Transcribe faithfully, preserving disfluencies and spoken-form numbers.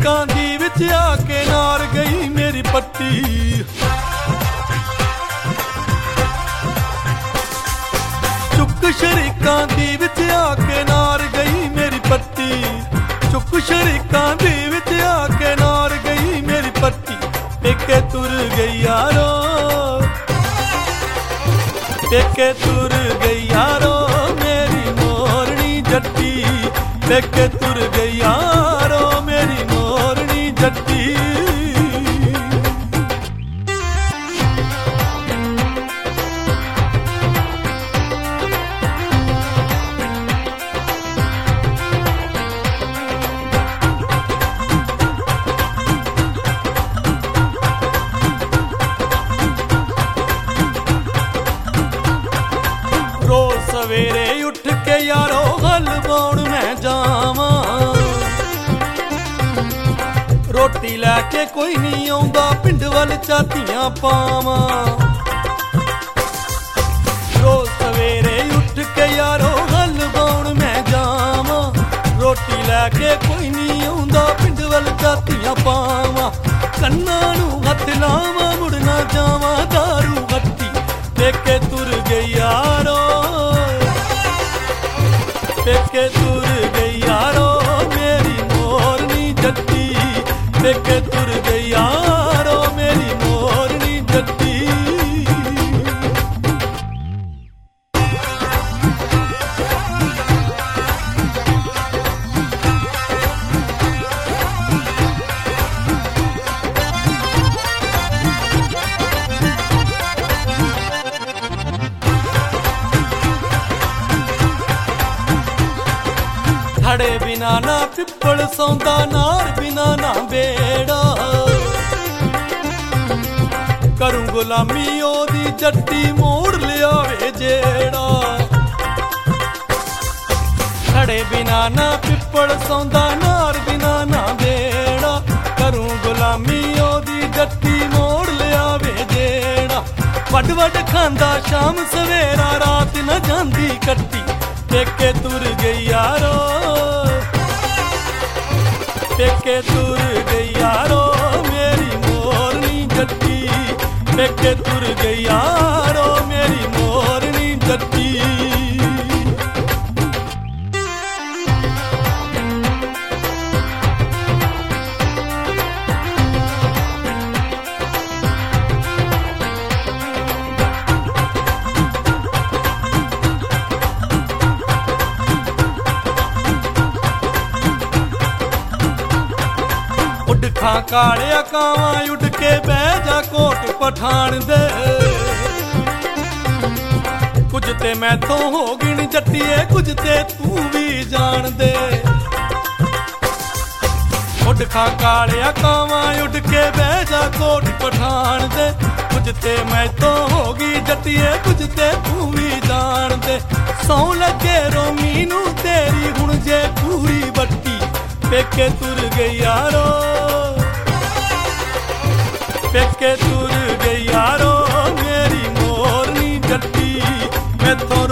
शरीकां दी विच आके नार गई मेरी पट्टी। चुक शरीकां दी विच आके नार गई मेरी पट्टी। चुक शरीकां दी विच आके नार गई मेरी पट्टी। पेके तुर गई यारो, पेके तुर गई यारो मेरी मोरनी जट्टी। पेके तुर गई यारो मेरी मोरनी जट्टी। रोज सवेरे उठ के यारो हल बाउण मैं जावां। रोटी लैके कोई नहीं आउंदा पिंड वल झातियां पावां। रोज सवेरे उठ के यारो हल बाउण मैं जावां। रोटी लैके कोई नहीं आउंदा पिंड वल झातियां पावां। कन्नां नूं हत्थ लावां मुड़ना जावां दारू हट्टी। पेके तुर गई यारो, पेके तुर गई यारो मेरी मोरनी जट्टी। पेके तुर गई यारो मेरी मोरनी जट्टी। खड़े बिना ना पिप्पल सौंदा नार बिना ना बेड़ा। करूं गुलामी ओदी जट्टी मोड़ लियावे जेड़ा। खड़े बिना ना पिप्पल सौंदा नार बिना ना बेड़ा। करूं गुलामी ओदी जट्टी मोड़ लियावे जेड़ा। वड वड खांदा शाम सवेरा रात न जांदी कट्टी। पेके तुर गई यारो, पेके तुर गई यारो मेरी मोरनी जट्टी। पेके तुर गई यारो मेरी मोरनी जट्टी। उड खां कालिया कावां उड के बह जा कोट पठान दे। कुछ ते मैथों हो गिन जट्टिए कुछ ते तू भी जान दे। उड खां कालिया कावां उड के बह जा कोट पठान दे। कुछ ते मैथों होगी जट्टिए कुछ ते तू भी जान दे। सौ लगे रोमी नू तेरी हुण जे पूरी बट्टी। पेके तुर गई यारो, पेके तुर गई यारो मेरी मोरनी जट्टी। मैथों